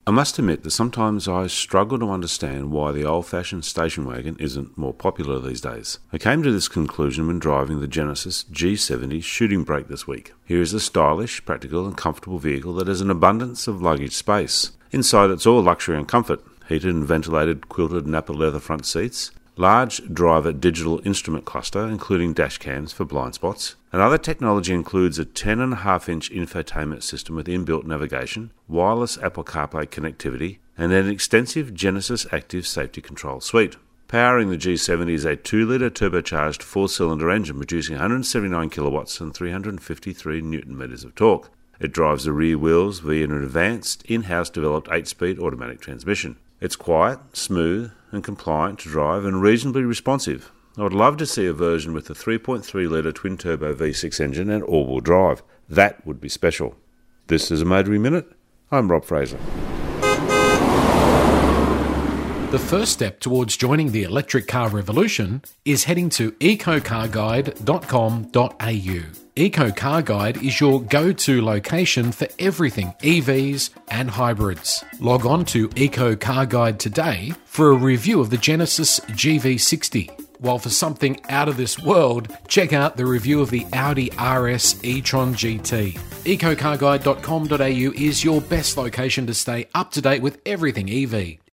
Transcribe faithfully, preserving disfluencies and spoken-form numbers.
I must admit that sometimes I struggle to understand why the old-fashioned station wagon isn't more popular these days. I came to this conclusion when driving the Genesis G seventy Shooting Brake this week. Here is a stylish, practical and comfortable vehicle that has an abundance of luggage space. Inside it's all luxury and comfort. Heated and ventilated quilted Napa leather front seats, large driver digital instrument cluster including dash cams for blind spots. Another technology includes a ten point five inch infotainment system with inbuilt navigation, wireless Apple CarPlay connectivity, and an extensive Genesis Active Safety Control suite. Powering the G seventy is a two litre turbocharged four-cylinder engine producing one hundred seventy-nine kilowatts and three hundred fifty-three newton meters of torque. It drives the rear wheels via an advanced in-house developed eight-speed automatic transmission. It's quiet, smooth and compliant to drive and reasonably responsive. I would love to see a version with a three point three litre twin-turbo V six engine and all-wheel drive. That would be special. This is a Motoring Minute. I'm Rob Fraser. The first step towards joining the electric car revolution is heading to eco car guide dot com dot a u. EcoCarGuide is your go-to location for everything E Vs and hybrids. Log on to EcoCarGuide today for a review of the Genesis G V sixty. While for something out of this world, check out the review of the Audi R S e-tron G T. eco car guide dot com dot a u is your best location to stay up to date with everything E V.